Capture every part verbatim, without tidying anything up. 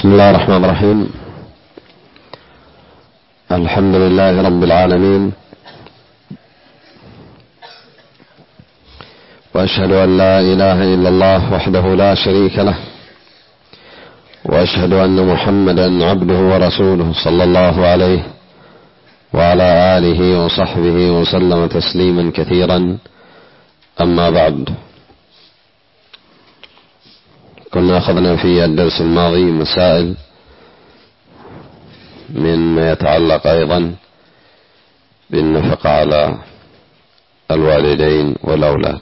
بسم الله الرحمن الرحيم. الحمد لله رب العالمين، وأشهد أن لا إله إلا الله وحده لا شريك له، وأشهد أن محمدا عبده ورسوله صلى الله عليه وعلى آله وصحبه وسلم تسليما كثيرا. أما بعد، كنا أخذنا في الدرس الماضي مسائل مما يتعلق أيضا بالنفقة على الوالدين والأولاد.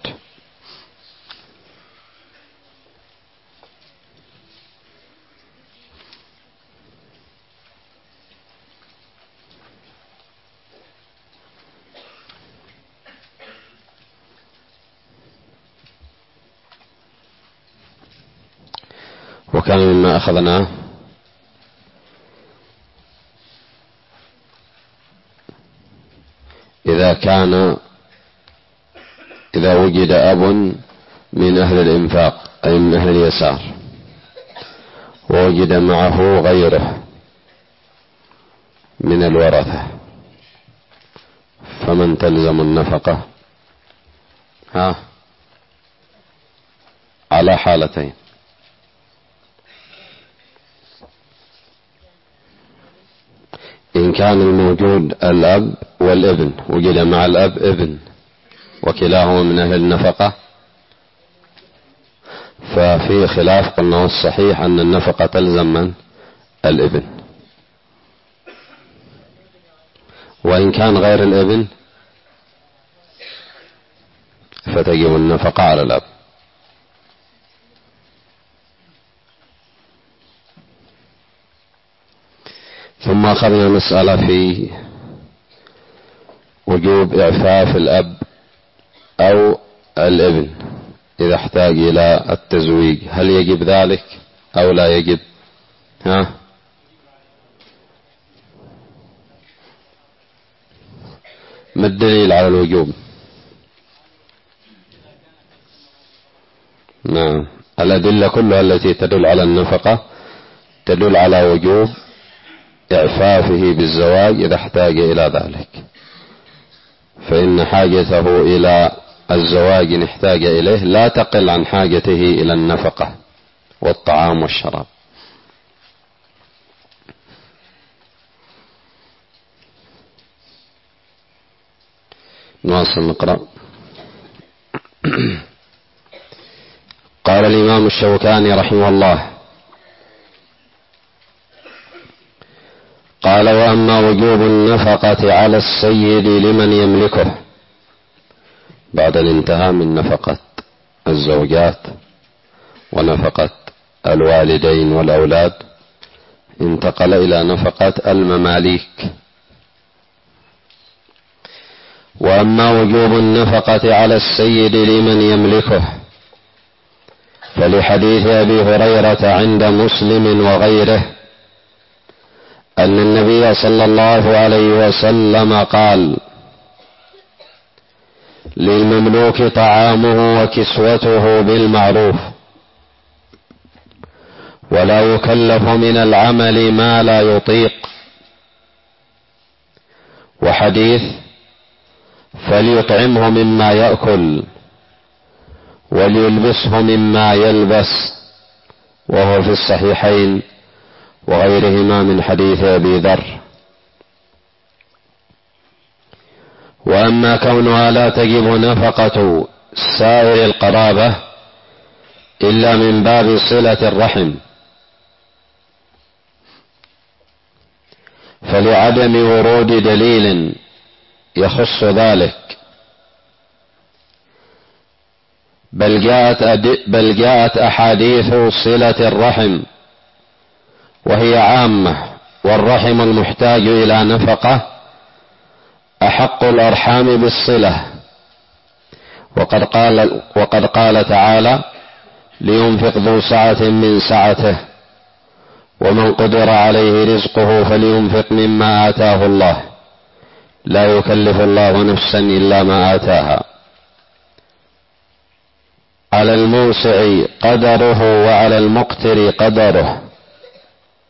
وكان مما أخذناه إذا كان إذا وجد أب من أهل الإنفاق أي من أهل اليسار ووجد معه غيره من الورثة، فمن تلزم النفقة؟ ها على حالتين: إن كان الموجود الأب والابن، وجد مع الأب ابن وكلاهما من أهل النفقة، ففي خلاف، قلنا والصحيح أن النفقة تلزم من؟ الابن. وإن كان غير الابن فتجب النفقة على الأب. ثم أخذنا مسألة في وجوب إعفاف الأب أو الابن إذا احتاج إلى التزويج، هل يجب ذلك أو لا يجب؟ ها ما الدليل على الوجوب؟ نعم، الأدلة كلها التي تدل على النفقة تدل على وجوب إعفافه بالزواج إذا احتاج إلى ذلك، فإن حاجته إلى الزواج إن احتاج إليه لا تقل عن حاجته إلى النفقة والطعام والشراب. نواصل نقرأ. قال الإمام الشوكاني رحمه الله: قال: وأما وجوب النفقة على السيد لمن يملكه، بعد الانتهاء من نفقة الزوجات ونفقة الوالدين والأولاد، انتقل إلى نفقة المماليك. وأما وجوب النفقة على السيد لمن يملكه فلحديث أبي هريرة عند مسلم وغيره أن النبي صلى الله عليه وسلم قال: للمملوك طعامه وكسوته بالمعروف، ولا يكلف من العمل ما لا يطيق. وحديث: فليطعمه مما يأكل وليلبسه مما يلبس، وهو في الصحيحين وغيرهما من حديث أبي ذر. وأما كونها لا تجب نفقة سائر القرابة إلا من باب صلة الرحم، فلعدم ورود دليل يخص ذلك، بل جاءت, بل جاءت أحاديث صلة الرحم وهي عامة، والرحم المحتاج إلى نفقة أحق الأرحام بالصلة. وقد قال, وقد قال تعالى: لينفق ذو سعة من سعته ومن قدر عليه رزقه فلينفق مما آتاه الله لا يكلف الله نفسا إلا ما آتاها. على الموسع قدره وعلى المقتر قدره.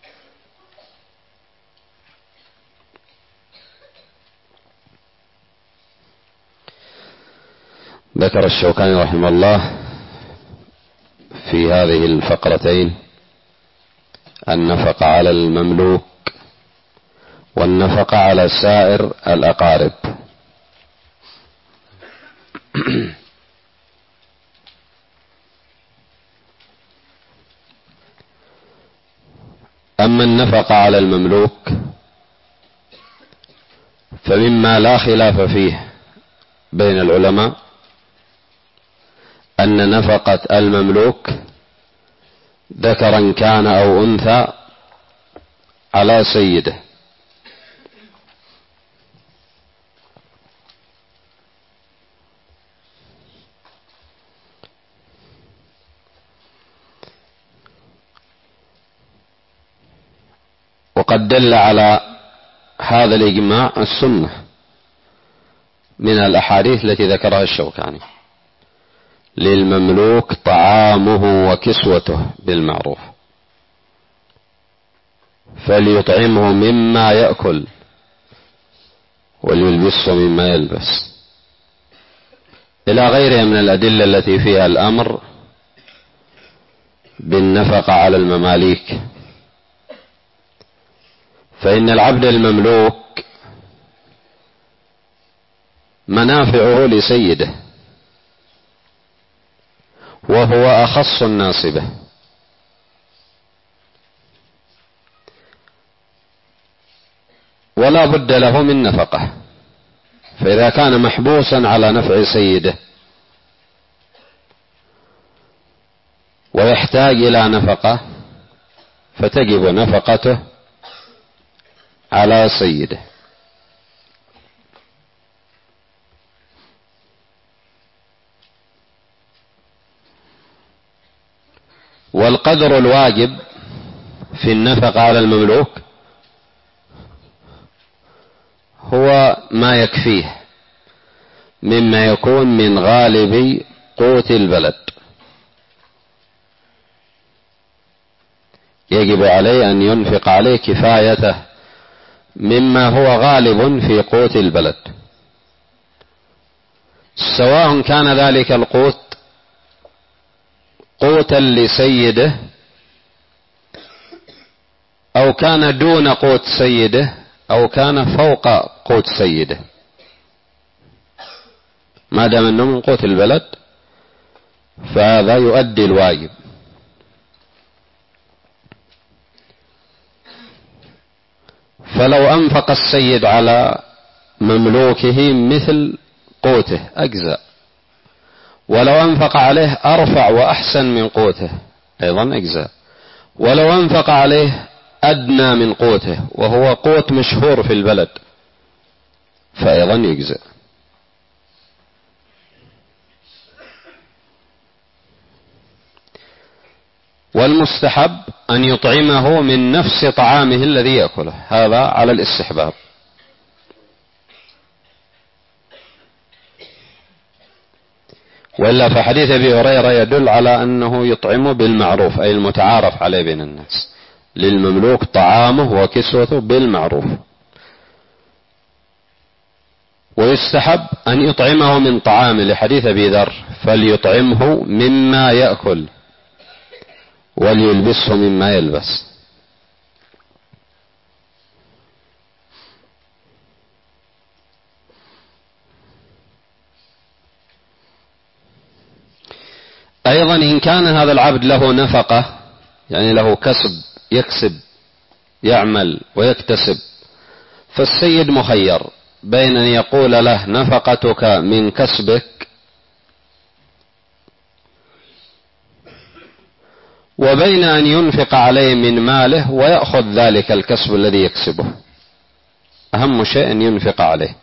ذكر الشوكاني رحمه الله في هذه الفقرتين النفقة على المملوك والنفقة على سائر الأقارب. أما النفقة على المملوك فمما لا خلاف فيه بين العلماء أن نفقة المملوك ذكرا كان أو أنثى على سيده، وقد دل على هذا الإجماع السنة من الأحاديث التي ذكرها الشوكاني: للمملوك طعامه وكسوته بالمعروف، فليطعمه مما يأكل وليلبسه مما يلبس، إلى غيرها من الأدلة التي فيها الأمر بالنفقة على المماليك. فإن العبد المملوك منافعه لسيده، وهو أخص الناس به، ولا بد له من نفقة. فإذا كان محبوسا على نفع سيده ويحتاج إلى نفقة فتجب نفقته على سيده. والقدر الواجب في النفقة على المملوك هو ما يكفيه مما يكون من غالب قوت البلد، يجب عليه أن ينفق عليه كفايته مما هو غالب في قوت البلد، سواء كان ذلك القوت قوتا لسيده أو كان دون قوت سيده أو كان فوق قوت سيده، ما دام أنه من قوت البلد فهذا يؤدي الواجب. فلو أنفق السيد على مملوكه مثل قوته أجزاء، ولو أنفق عليه أرفع وأحسن من قوته أيضا أجزاء، ولو أنفق عليه أدنى من قوته وهو قوت مشهور في البلد فأيضا يجزئ. والمستحب أن يطعمه من نفس طعامه الذي يأكله، هذا على الاستحباب. وإلا فحديث أبي هريرة يدل على أنه يطعمه بالمعروف، أي المتعارف عليه بين الناس: للمملوك طعامه وكسوته بالمعروف. ويستحب أن يطعمه من طعامه لحديث أبي ذر: فليطعمه مما يأكل وليلبسه مما يلبس. أيضا إن كان هذا العبد له نفقة، يعني له كسب، يكسب يعمل ويكتسب، فالسيد مخير بين أن يقول له نفقتك من كسبك وبين أن ينفق عليه من ماله ويأخذ ذلك الكسب الذي يكسبه. أهم شيء أن ينفق عليه.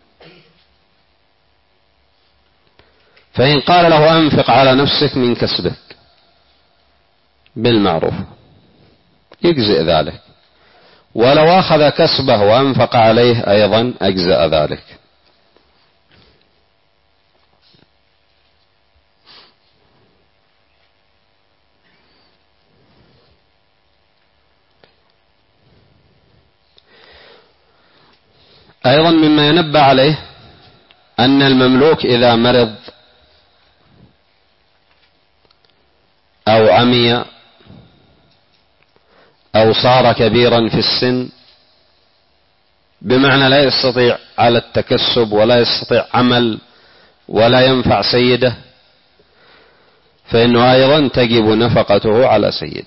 فإن قال له أنفق على نفسك من كسبك بالمعروف يجزئ ذلك، ولو أخذ كسبه وأنفق عليه أيضا أجزأ ذلك. أيضا مما ينبه عليه أن المملوك إذا مرض أو عمي أو صار كبيرا في السن، بمعنى لا يستطيع على التكسب ولا يستطيع عمل ولا ينفع سيده، فإنه أيضا تجب نفقته على سيده،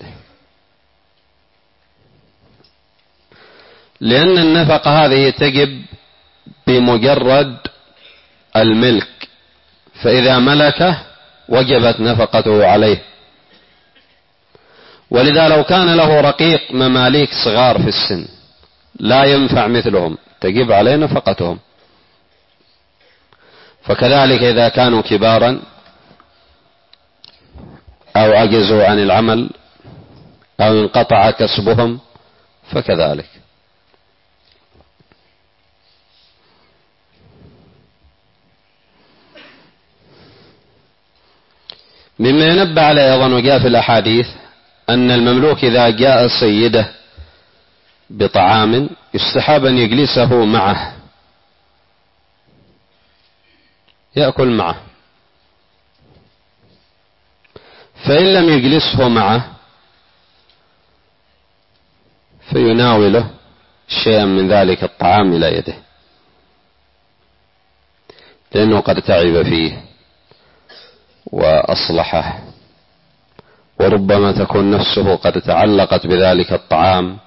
لأن النفقة هذه تجب بمجرد الملك، فإذا ملكه وجبت نفقته عليه. ولذا لو كان له رقيق مماليك صغار في السن لا ينفع مثلهم تجب عليه نفقتهم. فكذلك إذا كانوا كبارا أو عجزوا عن العمل أو انقطع كسبهم فكذلك. مما ينبه عليه أيضا وجاء في الأحاديث أن المملوك إذا جاء سيده بطعام يستحب أن يجلسه معه يأكل معه، فإن لم يجلسه معه فيناوله شيئا من ذلك الطعام إلى يده، لأنه قد تعب فيه وأصلحه، وربما تكون نفسه قد تعلقت بذلك الطعام،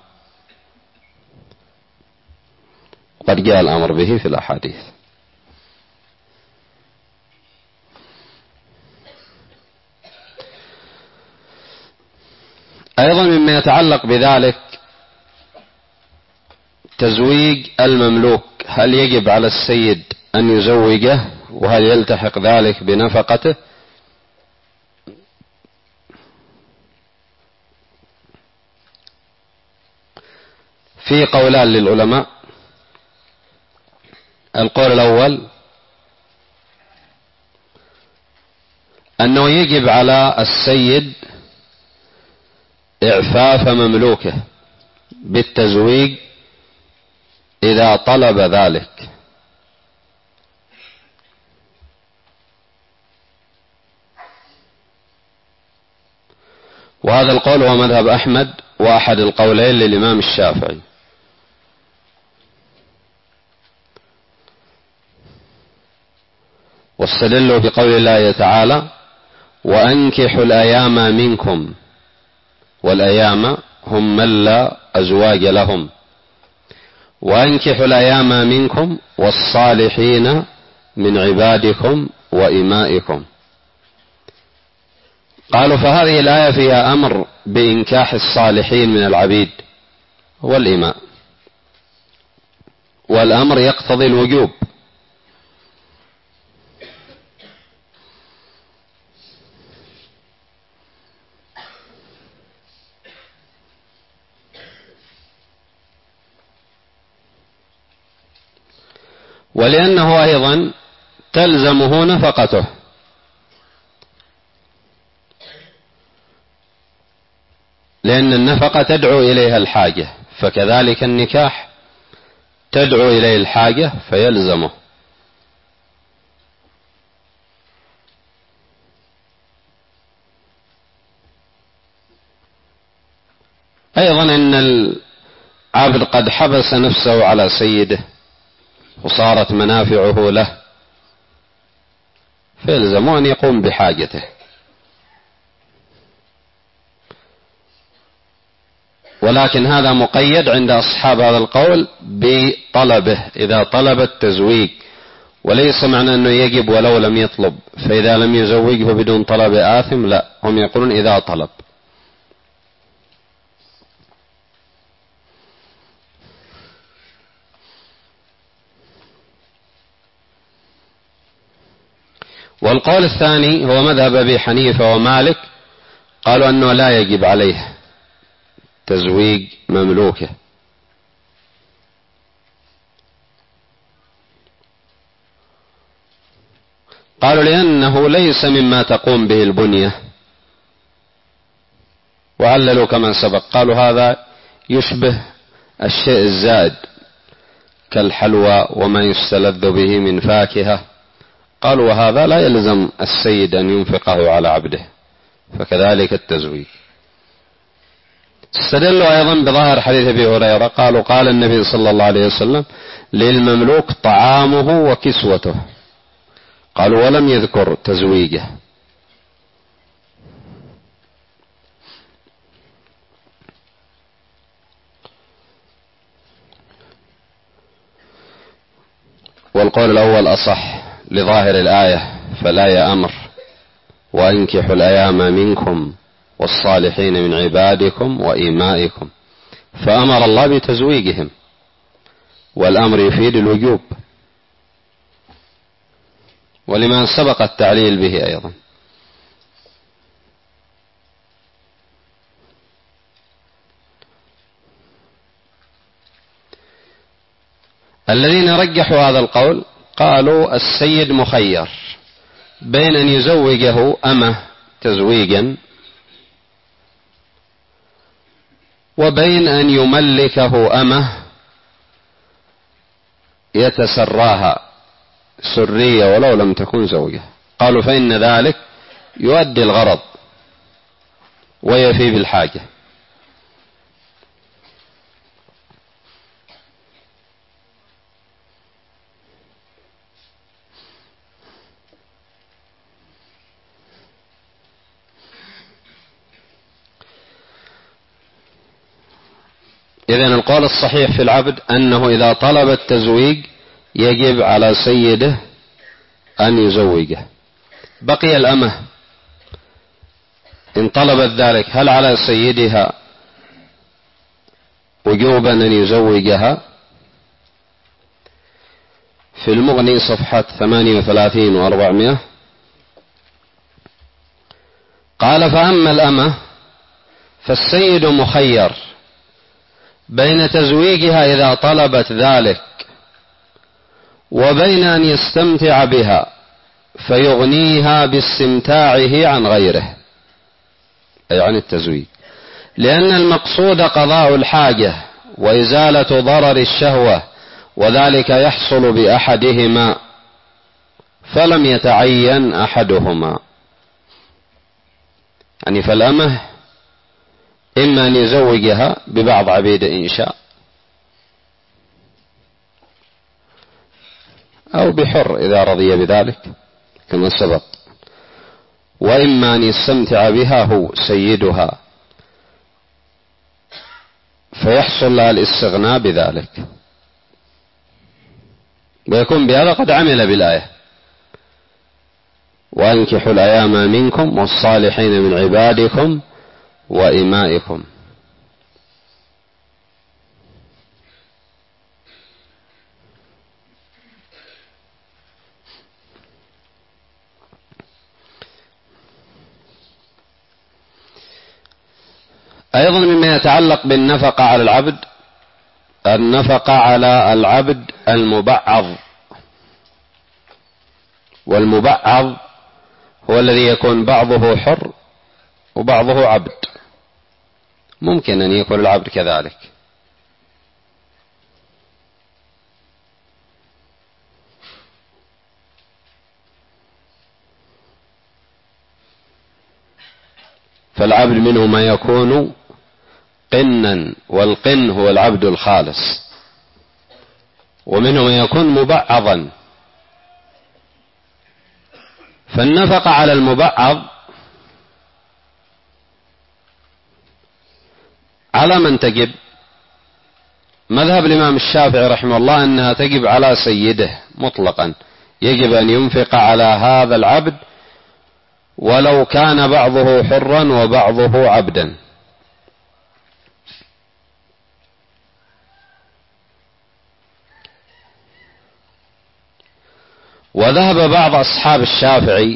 قد جاء الأمر به في الأحاديث. أيضا مما يتعلق بذلك تزويج المملوك، هل يجب على السيد أن يزوجه وهل يلتحق ذلك بنفقته؟ في قولان للعلماء. القول الأول أنه يجب على السيد إعفاف مملوكه بالتزويج إذا طلب ذلك، وهذا القول هو مذهب أحمد وأحد القولين للإمام الشافعي. واستدلوا بقول الله تعالى: وأنكحوا الأيام منكم، والأيام هم من لا أزواج لهم، وأنكحوا الأيام منكم والصالحين من عبادكم وإمائكم. قالوا فهذه الآية فيها أمر بإنكاح الصالحين من العبيد والإماء، والأمر يقتضي الوجوب، ولأنه أيضا تلزمه نفقته، لأن النفقة تدعو إليها الحاجة، فكذلك النكاح تدعو إليه الحاجة فيلزمه. أيضا إن العبد قد حبس نفسه على سيده وصارت منافعه له، فيلزمه أن يقوم بحاجته. ولكن هذا مقيد عند أصحاب هذا القول بطلبه، إذا طلب التزويج، وليس معنى أنه يجب ولو لم يطلب، فإذا لم يزوجه بدون طلب آثم، لا، هم يقولون إذا طلب. والقول الثاني هو مذهب أبي حنيفة ومالك، قالوا أنه لا يجب عليه تزويج مملوكه، قالوا لأنه ليس مما تقوم به البنية، وعللوا كما سبق، قالوا هذا يشبه الشيء الزائد كالحلوى وما يستلذ به من فاكهة، قالوا وهذا لا يلزم السيد أن ينفقه على عبده، فكذلك التزويج. استدلوا أيضا بظاهر حديث أبي هريرة، قالوا قال النبي صلى الله عليه وسلم للمملوك طعامه وكسوته، قالوا ولم يذكر تزويجه. والقول الأول أصح لظاهر الآية، فالآية أمر وأنكحوا الأيام منكم والصالحين من عبادكم وإمائكم، فأمر الله بتزويجهم، والأمر يفيد الوجوب، ولما سبق التعليل به أيضا. الذين رجحوا هذا القول قالوا السيد مخير بين أن يزوجه أمه تزويجا وبين أن يملكه أمه يتسراها سرية ولو لم تكن زوجة. قالوا فإن ذلك يؤدي الغرض ويفي بالحاجة. إذن القول الصحيح في العبد أنه إذا طلب التزويج يجب على سيده أن يزوجه. بقي الأمة إن طلبت ذلك هل على سيدها وجوبا أن يزوجها؟ في المغني صفحة ثمانية وثلاثين وأربعمائة قال فأما الأمة فالسيد مخير بين تزويجها إذا طلبت ذلك وبين أن يستمتع بها فيغنيها باستمتاعه عن غيره، أي عن التزويج، لأن المقصود قضاء الحاجة وإزالة ضرر الشهوة، وذلك يحصل بأحدهما فلم يتعين أحدهما. يعني فالأمه إما أن يزوجها ببعض عبيد إن شاء أو بحر إذا رضي بذلك كما سبق، وإما أن يستمتع بها هو سيدها فيحصل لها الاستغناء بذلك، ويكون بهذا قد عمل بالآية وأنكحوا الأيام منكم والصالحين من عبادكم وإمائكم. أيضا مما يتعلق بالنفقة على العبد النفقة على العبد المبعض، والمبعض هو الذي يكون بعضه حر وبعضه عبد، ممكن أن يكون العبد كذلك. فالعبد منه ما يكون قنا، والقن هو العبد الخالص، ومنه ما يكون مبعضا. فالنفقة على المبعض على من تجب؟ مذهب الإمام الشافعي رحمه الله أنها تجب على سيده مطلقا، يجب أن ينفق على هذا العبد ولو كان بعضه حرا وبعضه عبدا. وذهب بعض أصحاب الشافعي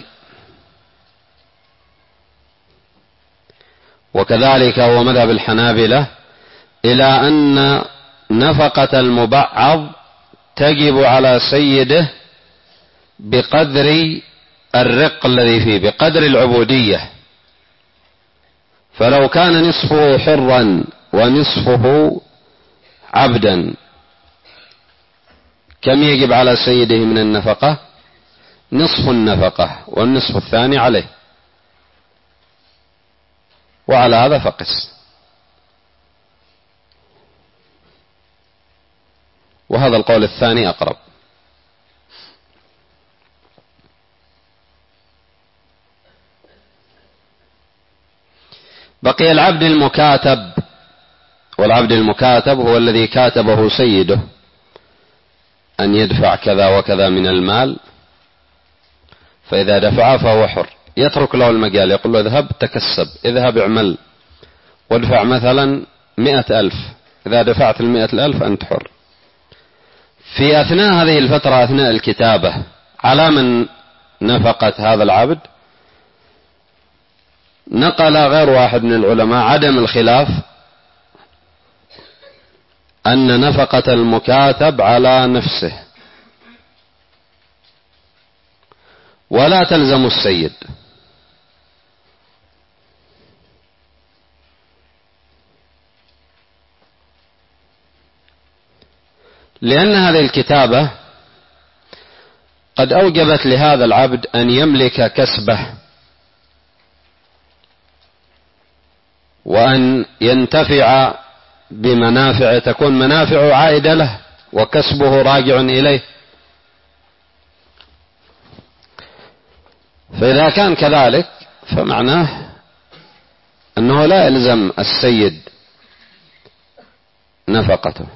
وكذلك هو مذهب الحنابلة إلى أن نفقة المبعض تجب على سيده بقدر الرق الذي فيه، بقدر العبودية. فلو كان نصفه حرا ونصفه عبدا كم يجب على سيده من النفقة؟ نصف النفقة، والنصف الثاني عليه. وعلى هذا فقس. وهذا القول الثاني أقرب. بقي العبد المكاتب، والعبد المكاتب هو الذي كاتبه سيده أن يدفع كذا وكذا من المال، فإذا دفع فهو حر، يترك له المجال، يقول له اذهب تكسب، اذهب اعمل وادفع مثلا مئة ألف، إذا دفعت المئة الألف أنت حر. في أثناء هذه الفترة، أثناء الكتابة، على من نفقة هذا العبد؟ نقل غير واحد من العلماء عدم الخلاف أن نفقة المكاتب على نفسه ولا تلزم السيد، لأن هذه الكتابة قد أوجبت لهذا العبد أن يملك كسبه وأن ينتفع بمنافع، تكون منافع عائدة له وكسبه راجع إليه. فإذا كان كذلك فمعناه أنه لا يلزم السيد نفقته،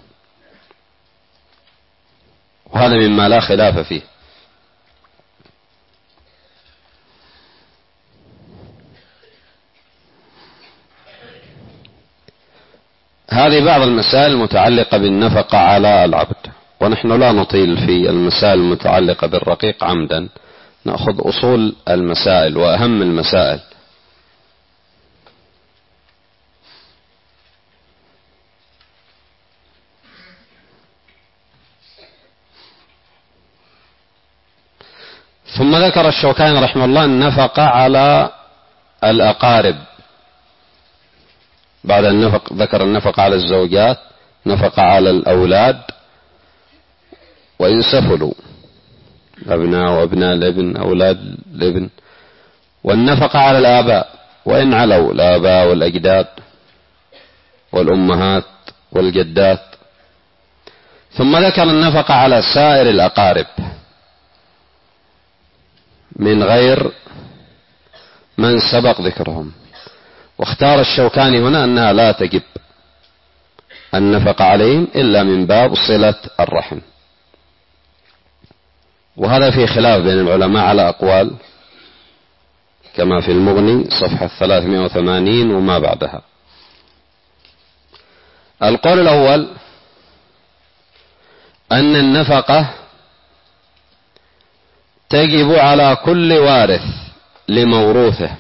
وهذا مما لا خلاف فيه. هذه بعض المسائل المتعلقة بالنفقة على العبد، ونحن لا نطيل في المسائل المتعلقة بالرقيق عمدا، نأخذ أصول المسائل وأهم المسائل. ثم ذكر الشوكاني رحمه الله النفقة على الأقارب، بعد النفق ذكر النفقة على الزوجات، نفقة على الأولاد وإن سفلوا، أبناء وأبناء الابن، أولاد الابن، والنفقة على الآباء وإن علوا، الآباء والأجداد والأمهات والجدات. ثم ذكر النفقة على سائر الأقارب من غير من سبق ذكرهم، واختار الشوكاني هنا أنها لا تجب النفقة عليهم إلا من باب صلة الرحم. وهذا في خلاف بين العلماء على أقوال، كما في المغني صفحة ثلاثمائة وثمانين وما بعدها. القول الأول أن النفقة تجب على كل وارث لموروثه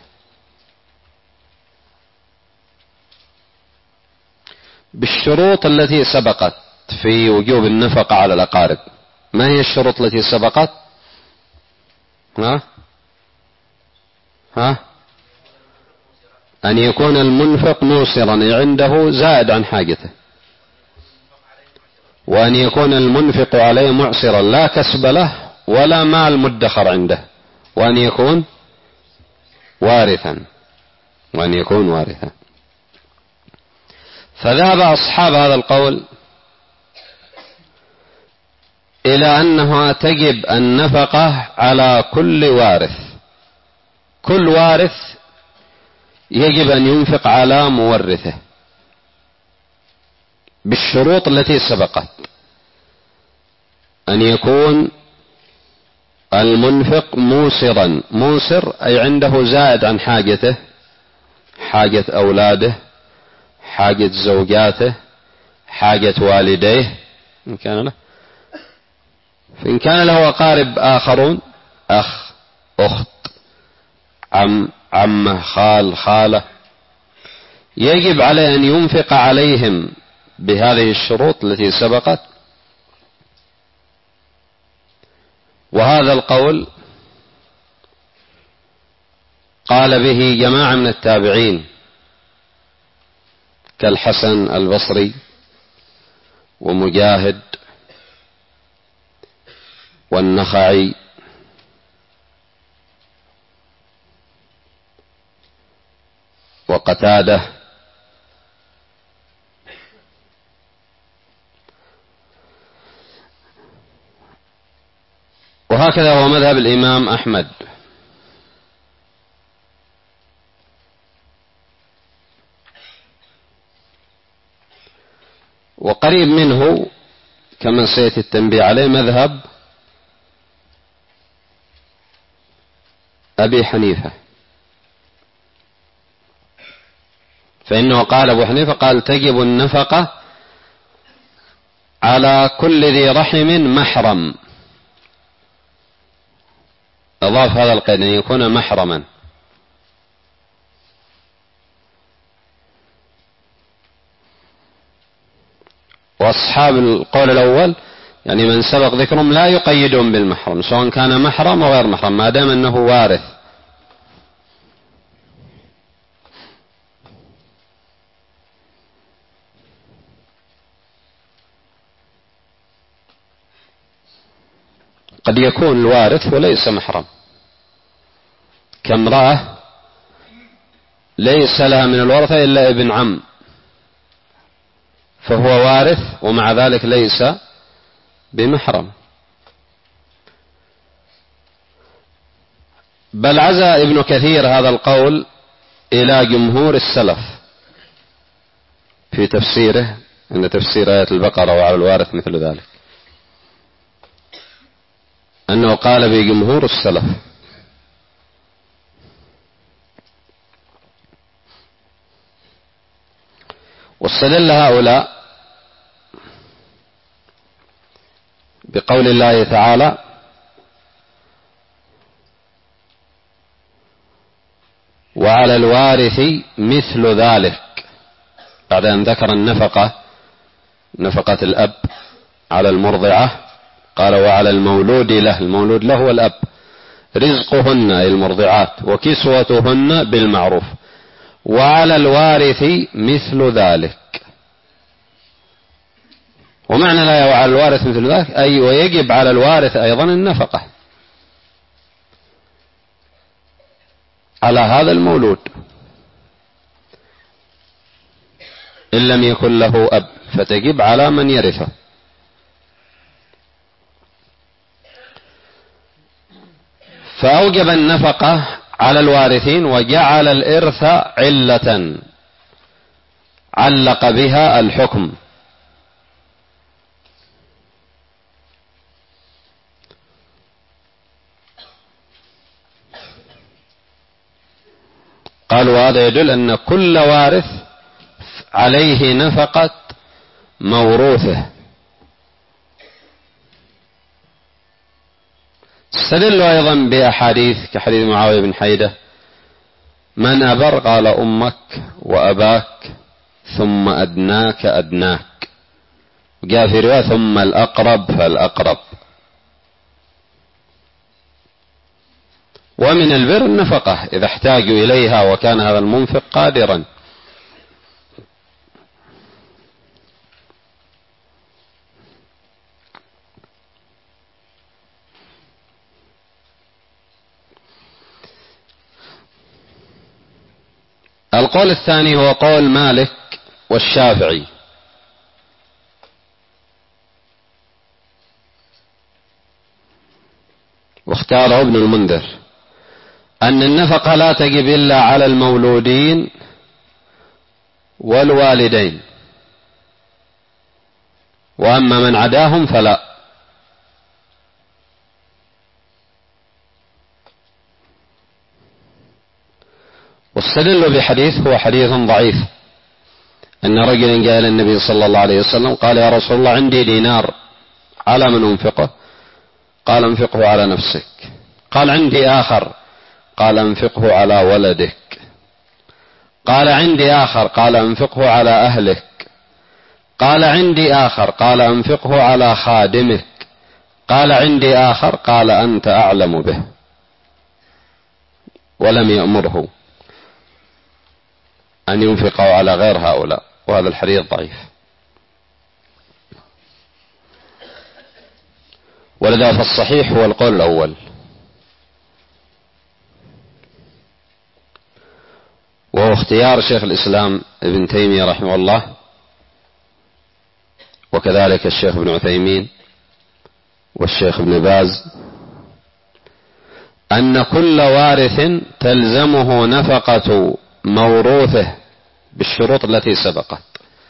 بالشروط التي سبقت في وجوب النفقة على الأقارب. ما هي الشروط التي سبقت؟ ها؟ ها؟ أن يكون المنفق موسرا عنده زائد عن حاجته، وأن يكون المنفق عليه معسرا لا كسب له ولا مال مدخر عنده، وأن يكون وارثا وأن يكون وارثا. فذهب أصحاب هذا القول إلى أنها تجب النفقة على كل وارث، كل وارث يجب أن ينفق على مورثه بالشروط التي سبقت، أن يكون المنفق موسرا، موسر أي عنده زائد عن حاجته، حاجة أولاده، حاجة زوجاته، حاجة والديه إن كان له، فإن كان له أقارب آخرون، أخ، أخت، عم، عمه، خال، خالة، يجب عليه أن ينفق عليهم بهذه الشروط التي سبقت. وهذا القول قال به جماعة من التابعين كالحسن البصري ومجاهد والنخعي وقتادة وهكذا هو مذهب الإمام أحمد. وقريب منه كما سيأتي التنبيه عليه مذهب أبي حنيفة، فإنه قال أبو حنيفة قال تجب النفقة على كل ذي رحم محرم، أضاف هذا القيد أن يكون محرما. وأصحاب القول الأول يعني من سبق ذكرهم لا يقيدون بالمحرم سواء كان محرم أو غير محرم ما دام أنه وارث. قد يكون الوارث وليس محرم كامرأة ليس لها من الورثة إلا ابن عم فهو وارث ومع ذلك ليس بمحرم. بل عزى ابن كثير هذا القول إلى جمهور السلف في تفسيره إن تفسير آية البقرة وعلى الوارث مثل ذلك، أنه قال بجمهور السلف. واستدل هؤلاء بقول الله تعالى وعلى الوارث مثل ذلك، بعد أن ذكر النفقة نفقة الأب على المرضعة قال وعلى المولود له، المولود له والأب رزقهن أي المرضعات وكسوتهن بالمعروف، وعلى الوارث مثل ذلك. ومعنى لا وعلى الوارث مثل ذلك أي ويجب على الوارث أيضا النفقة على هذا المولود إن لم يكن له أب فتجب على من يرثه. فأوجب النفقة على الوارثين وجعل الإرث علة علق بها الحكم. قالوا هذا يدل أن كل وارث عليه نفقة موروثه. استدلوا أيضا بأحاديث كحديث معاوية بن حيدة من أبر قال أمك وأباك ثم أدناك أدناك، وجاء في رواية ثم الأقرب فالأقرب. ومن البر النفقة إذا احتاجوا إليها وكان هذا المنفق قادرا. القول الثاني هو قول مالك والشافعي، واختاره ابن المنذر أن النفقة لا تجب إلا على المولودين والوالدين، وأما من عداهم فلا. واستدلوا بحديث هو حديث ضعيف أن رجلا جاء إلى النبي صلى الله عليه وسلم قال يا رسول الله عندي دينار على من أنفقه؟ قال انفقه على نفسك. قال عندي آخر قال انفقه على ولدك. قال عندي آخر قال انفقه على أهلك. قال عندي آخر قال انفقه على خادمك. قال عندي آخر قال أنت أعلم به، ولم يأمره أن ينفقه على غير هؤلاء، وهذا الحديث ضعيف. ولذا فالصحيح هو القول الأول، وهو واختيار شيخ الإسلام ابن تيمية رحمه الله وكذلك الشيخ ابن عثيمين والشيخ ابن باز أن كل وارث تلزمه نفقة موروثه بالشروط التي سبقت،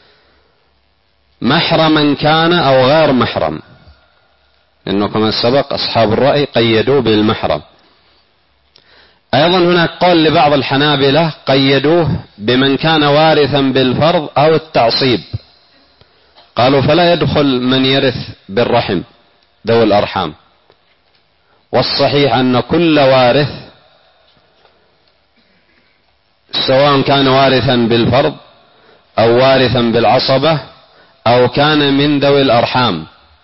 محرما كان أو غير محرم، لأنه كما سبق أصحاب الرأي قيدوه بالمحرم. أيضا هناك قول لبعض الحنابلة قيدوه بمن كان وارثا بالفرض أو التعصيب، قالوا فلا يدخل من يرث بالرحم ذوي الأرحام. والصحيح أن كل وارث سواء كان وارثا بالفرض أو وارثا بالعصبة أو كان من ذوي الأرحام،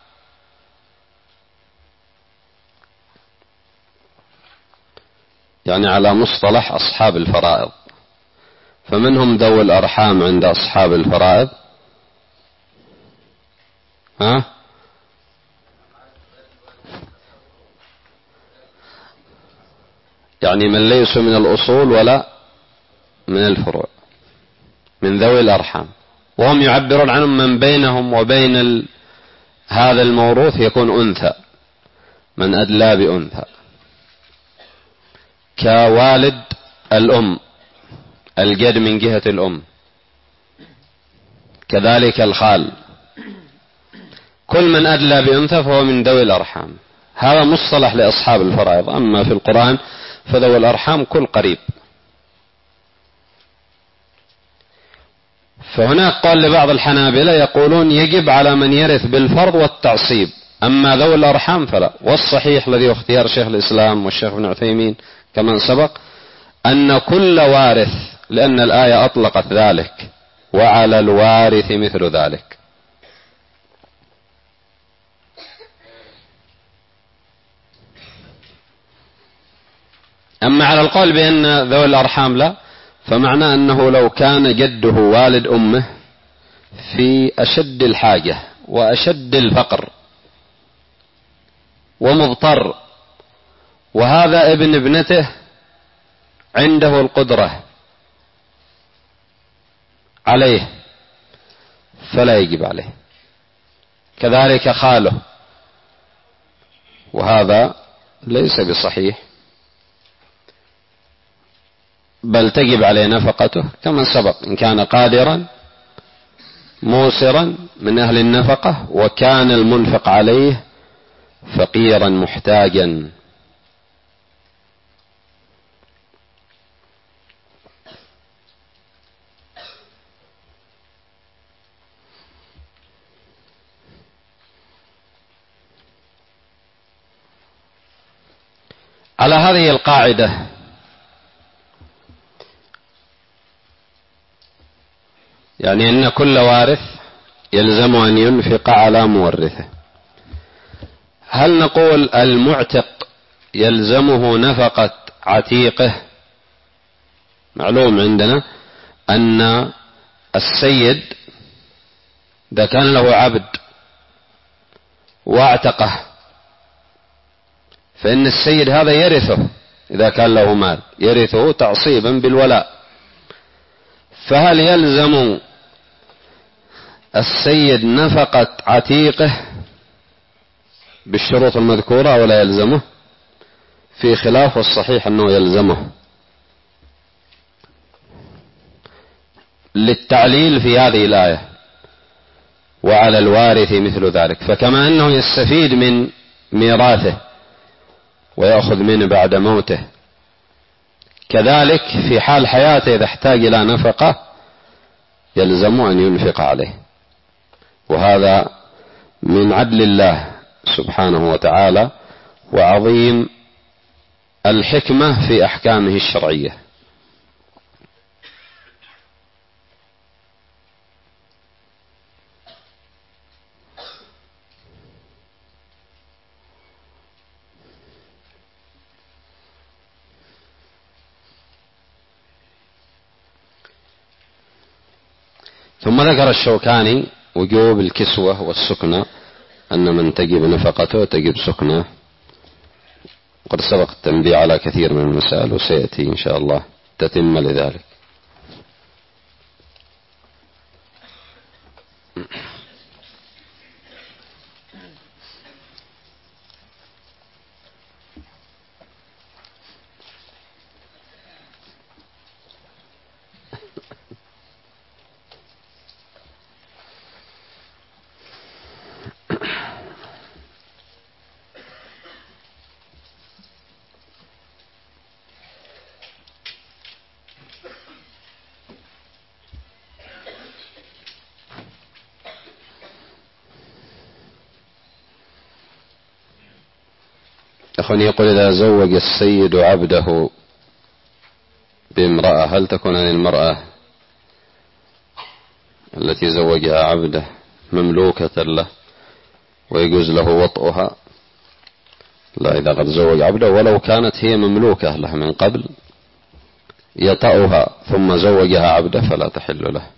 يعني على مصطلح أصحاب الفرائض، فمنهم ذوي الأرحام عند أصحاب الفرائض ها يعني من ليسوا من الأصول ولا من الفروع، من ذوي الأرحام، وهم يعبرون عنهم من بينهم وبين ال... هذا الموروث يكون أنثى، من أدلى بأنثى، كوالد الأم الجد من جهة الأم، كذلك الخال، كل من أدلى بأنثى فهو من ذوي الأرحام. هذا مصطلح لأصحاب الفرائض. أما في القرآن فذوي الأرحام كل قريب. فهناك قال لبعض الحنابلة يقولون يجب على من يرث بالفرض والتعصيب، أما ذوي الأرحام فلا. والصحيح الذي اختيار شيخ الإسلام والشيخ ابن عثيمين كمن سبق أن كل وارث، لأن الآية أطلقت ذلك، وعلى الوارث مثل ذلك. أما على القول بأن ذوي الأرحام لا، فمعنى أنه لو كان جده والد أمه في أشد الحاجة وأشد الفقر ومضطر، وهذا ابن ابنته عنده القدرة عليه، فلا يجب عليه. كذلك خاله، وهذا ليس بصحيح، بل تجب عليه نفقته كما سبق، إن كان قادرا موسرا من أهل النفقة، وكان المنفق عليه فقيرا محتاجا. على هذه القاعدة يعني أن كل وارث يلزم أن ينفق على مورثه. هل نقول المعتق يلزمه نفقة عتيقه؟ معلوم عندنا أن السيد إذا كان له عبد واعتقه فإن السيد هذا يرثه، إذا كان له مال يرثه تعصيبا بالولاء. فهل يلزم السيد نفقة عتيقه بالشروط المذكورة ولا يلزمه؟ في خلاف، والصحيح أنه يلزمه للتعليل في هذه الآية، وعلى الوارث مثل ذلك. فكما أنه يستفيد من ميراثه ويأخذ منه بعد موته، كذلك في حال حياته إذا احتاج إلى نفقة يلزم أن ينفق عليه. وهذا من عدل الله سبحانه وتعالى وعظيم الحكمة في أحكامه الشرعية. ثم ذكر الشوكاني وجوب الكسوة والسكنة، أن من تجب نفقته تجب سكنه. قد سبق التنبيه على كثير من المسائل، وسيأتي إن شاء الله تتم لذلك. أخواني يقول: إذا زوج السيد عبده بامرأة هل تكون عن المرأة التي زوجها عبده مملوكة له ويجوز له وطئها؟ لا، إذا قد زوج عبده ولو كانت هي مملوكة له من قبل يطأها ثم زوجها عبده فلا تحل له،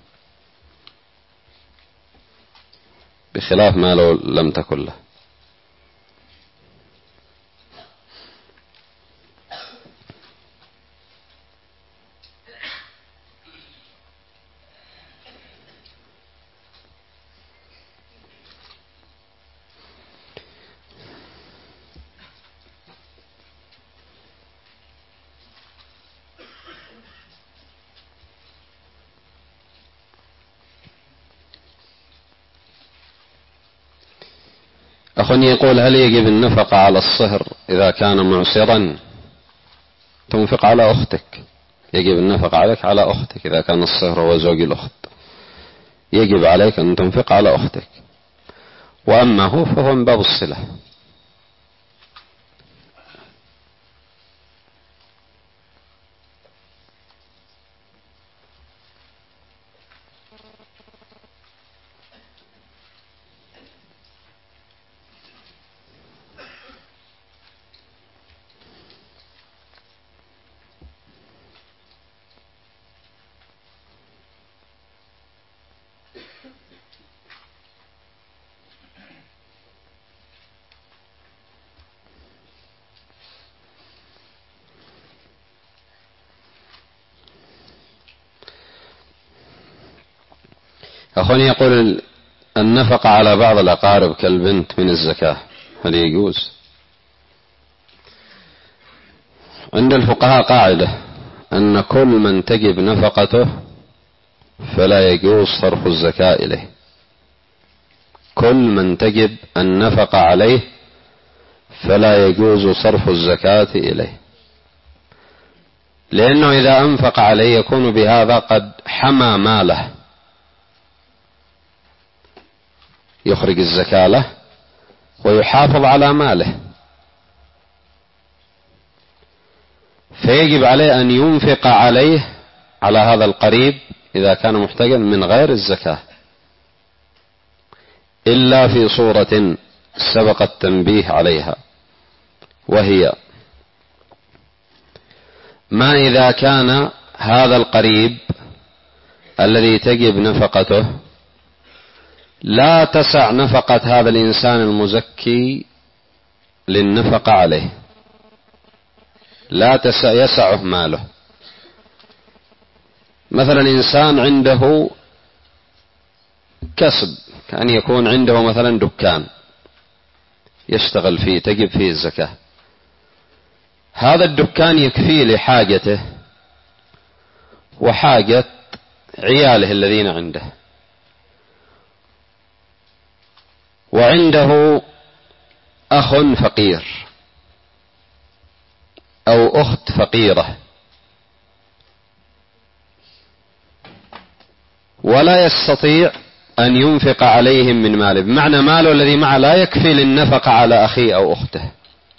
بخلاف ما لو لم تكن له. أخواني يقول: هل يجب النفقة على الصهر إذا كان معسرا؟ تنفق على أختك، يجب النفقة عليك على أختك إذا كان الصهر هو زوج الأخت، يجب عليك أن تنفق على أختك، وأما هو فهو من باب الصلة. أخواني يقول: النفقة على بعض الأقارب كالبنت من الزكاة هل يجوز؟ عند الفقهاء قاعدة أن كل من تجب نفقته فلا يجوز صرف الزكاة إليه، كل من تجب النفقة عليه فلا يجوز صرف الزكاة إليه، لأنه إذا أنفق عليه يكون بهذا قد حمى ماله، يخرج الزكاة له ويحافظ على ماله، فيجب عليه أن ينفق عليه على هذا القريب إذا كان محتاجا من غير الزكاة، إلا في صورة سبق التنبيه عليها، وهي ما إذا كان هذا القريب الذي تجب نفقته لا تسع نفقة هذا الإنسان المزكي للنفقة عليه، لا تسع يسعه ماله. مثلا إنسان عنده كسب، كأن يكون عنده مثلا دكان يشتغل فيه تجب فيه الزكاة، هذا الدكان يكفيه لحاجته وحاجة عياله الذين عنده، وعنده أخ فقير أو أخت فقيرة ولا يستطيع أن ينفق عليهم من ماله، بمعنى ماله الذي معه لا يكفي للنفقة على أخيه أو أخته،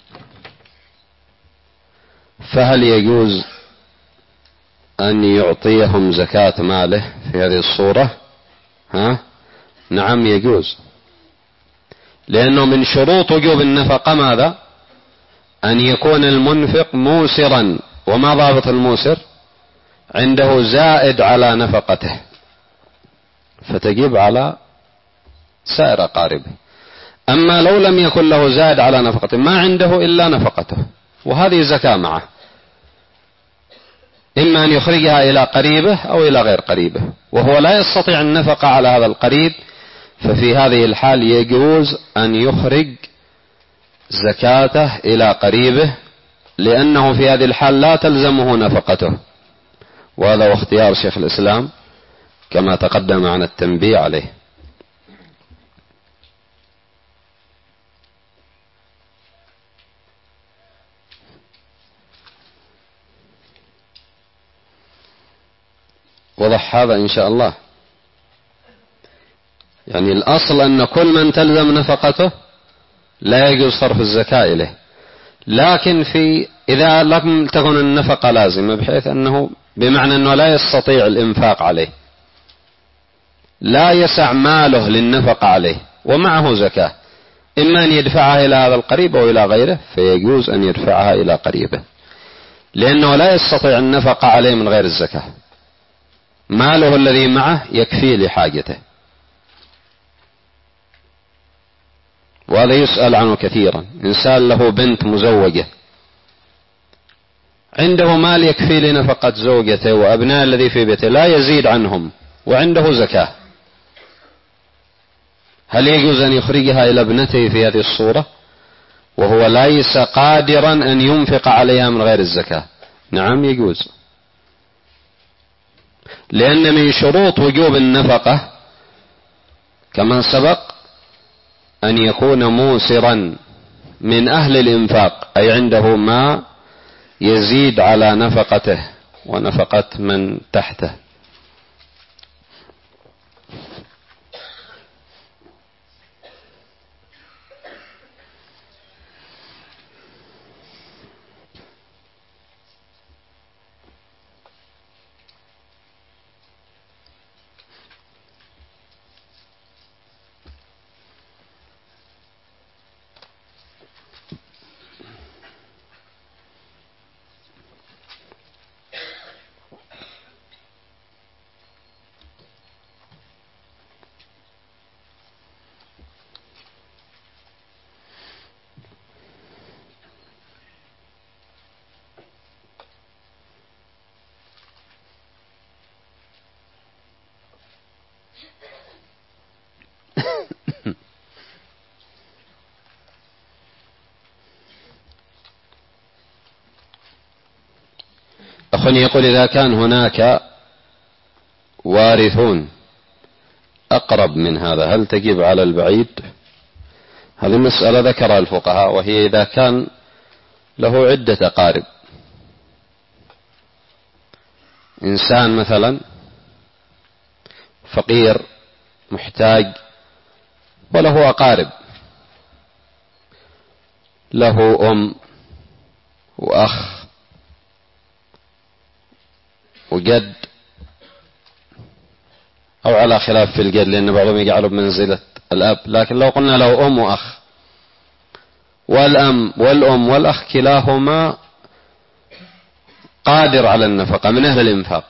فهل يجوز أن يعطيهم زكاة ماله في هذه الصورة؟ ها؟ نعم يجوز، لأنه من شروط وجوب النفقة ماذا؟ أن يكون المنفق موسرا، وما ضابط الموسر؟ عنده زائد على نفقته، فتجب على سائر أقاربه. أما لو لم يكن له زائد على نفقته، ما عنده إلا نفقته، وهذه زكاة معه، إما أن يخرجها إلى قريبه أو إلى غير قريبه، وهو لا يستطيع النفقة على هذا القريب ففي هذه الحال يجوز أن يخرج زكاته إلى قريبه، لأنه في هذه الحال لا تلزمه نفقته، وهذا هو اختيار شيخ الإسلام كما تقدم عن التنبيه عليه. وضح هذا إن شاء الله. يعني الأصل أن كل من تلزم نفقته لا يجوز صرف الزكاة إليه، لكن في إذا لم تكن النفقة لازمة بحيث أنه بمعنى أنه لا يستطيع الإنفاق عليه، لا يسع ماله للنفقة عليه ومعه زكاة، إما أن يدفعها إلى هذا القريب أو إلى غيره، فيجوز أن يدفعها إلى قريبه، لأنه لا يستطيع النفقة عليه من غير الزكاة، ماله الذي معه يكفيه لحاجته. وهذا يسأل عنه كثيرا. إنسان له بنت مزوجة، عنده مال يكفي لنفقة زوجته وأبناء الذي في بيته، لا يزيد عنهم، وعنده زكاة، هل يجوز أن يخرجها إلى ابنته في هذه الصورة وهو ليس قادرا أن ينفق عليها من غير الزكاة؟ نعم يجوز، لأن من شروط وجوب النفقة كما سبق أن يكون موسرا من أهل الإنفاق، أي عنده ما يزيد على نفقته ونفقة من تحته. أخني يقول إذا كان هناك وارثون أقرب من هذا هل تجب على البعيد؟ هذه مسألة ذكرها الفقهاء، وهي إذا كان له عدة أقارب، إنسان مثلا فقير محتاج وله أقارب، له أم وأخ وجد، أو على خلاف في الجد لأن بعضهم يجعله بمنزلة الأب، لكن لو قلنا له أم وأخ، والأم والأم والأخ كلاهما قادر على النفقة من أهل الإنفاق،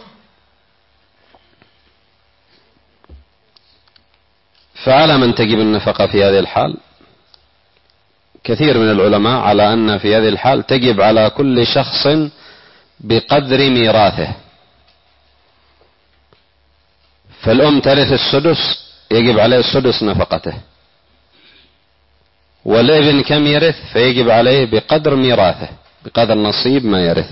فعلى من تجب النفقة في هذه الحال؟ كثير من العلماء على أن في هذه الحال تجب على كل شخص بقدر ميراثه، فالأم ترث السدس يجب عليه السدس نفقته، والابن كم يرث فيجب عليه بقدر ميراثه، بقدر نصيب ما يرث.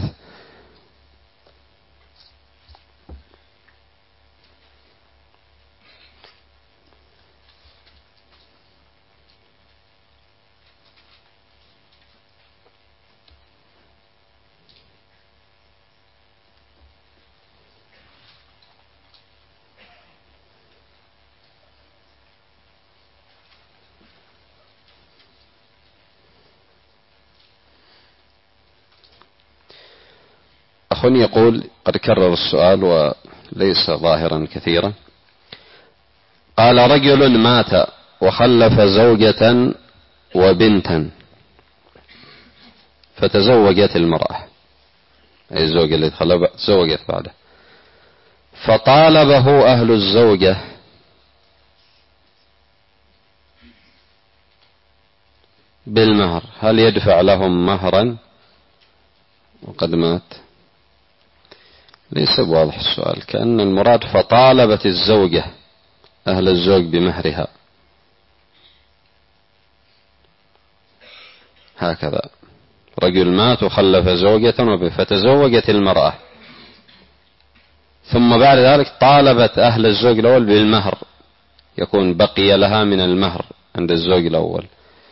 أخونا يقول قد كرر السؤال وليس ظاهرا كثيرا، قال رجل مات وخلف زوجة وبنتا، فتزوجت المرأة، أي الزوجة اللي تزوجت بعده، فطالبه أهل الزوجة بالمهر، هل يدفع لهم مهرا وقد مات؟ ليس واضح السؤال، كأن المراد فطالبت الزوجة أهل الزوج بمهرها. هكذا رجل مات وخلف زوجة فتزوجت المرأة، ثم بعد ذلك طالبت أهل الزوج الأول بالمهر، يكون بقي لها من المهر عند الزوج الأول.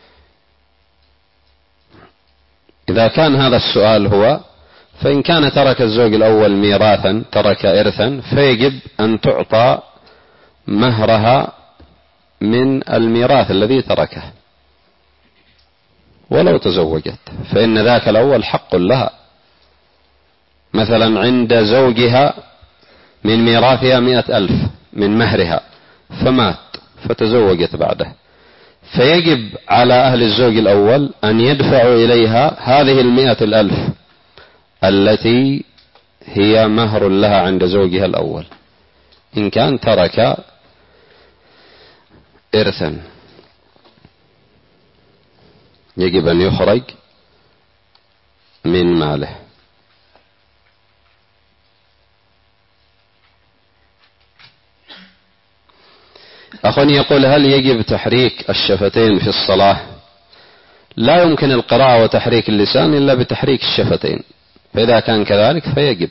إذا كان هذا السؤال هو، فإن كان ترك الزوج الأول ميراثا، ترك إرثا، فيجب أن تعطى مهرها من الميراث الذي تركه ولو تزوجت، فإن ذاك الأول حق لها. مثلا عند زوجها من ميراثها مئة ألف من مهرها، فمات فتزوجت بعده، فيجب على أهل الزوج الأول أن يدفعوا إليها هذه المئة الألف التي هي مهر لها عند زوجها الأول، إن كان ترك إرثا يجب أن يخرج من ماله. أخواني يقول: هل يجب تحريك الشفتين في الصلاة؟ لا يمكن القراءة وتحريك اللسان إلا بتحريك الشفتين، فإذا كان كذلك فيجب.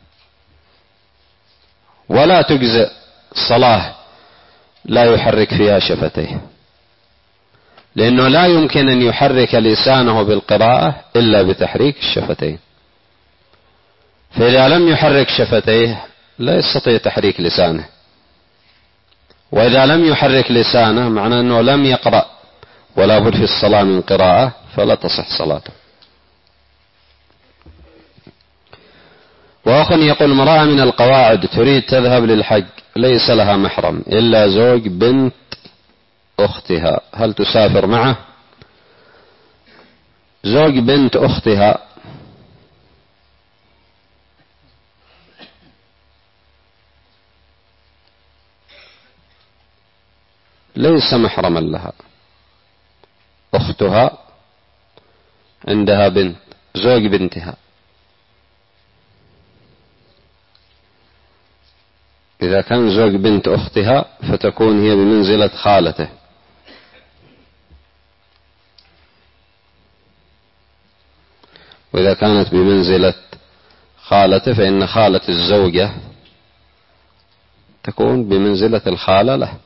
ولا تجزئ صلاة لا يحرك فيها شفتيه، لأنه لا يمكن أن يحرك لسانه بالقراءة إلا بتحريك الشفتين، فإذا لم يحرك شفتيه لا يستطيع تحريك لسانه، وإذا لم يحرك لسانه معناه أنه لم يقرأ ولا بد في الصلاة من قراءة، فلا تصح صلاته. وأخ يقول: امرأة من القواعد تريد تذهب للحج، ليس لها محرم إلا زوج بنت أختها، هل تسافر معه؟ زوج بنت أختها ليس محرما لها، أختها عندها بنت، زوج بنتها، إذا كان زوج بنت أختها فتكون هي بمنزلة خالته، وإذا كانت بمنزلة خالته فإن خالة الزوجة تكون بمنزلة الخالة له،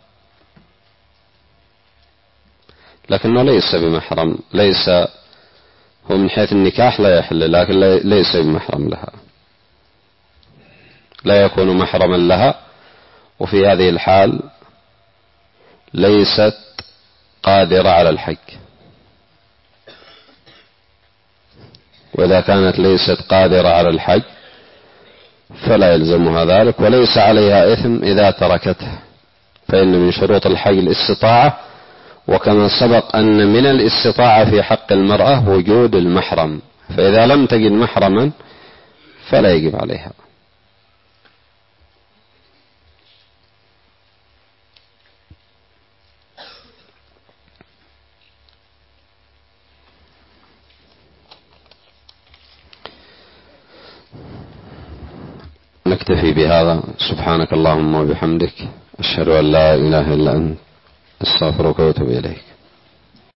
لكنه ليس بمحرم، ليس هو من حيث النكاح لا يحل، لكن ليس بمحرم لها، لا يكون محرما لها، وفي هذه الحال ليست قادرة على الحج. وإذا كانت ليست قادرة على الحج فلا يلزمها ذلك، وليس عليها إثم إذا تركته، فإن من شروط الحج الاستطاعة، وكما سبق أن من الاستطاعة في حق المرأة وجود المحرم، فإذا لم تجد محرما فلا يجب عليها. نكتفي بهذا. سبحانك اللهم وبحمدك، أشهد أن لا إله إلا أنت، أستغفرك وأتوب إليك.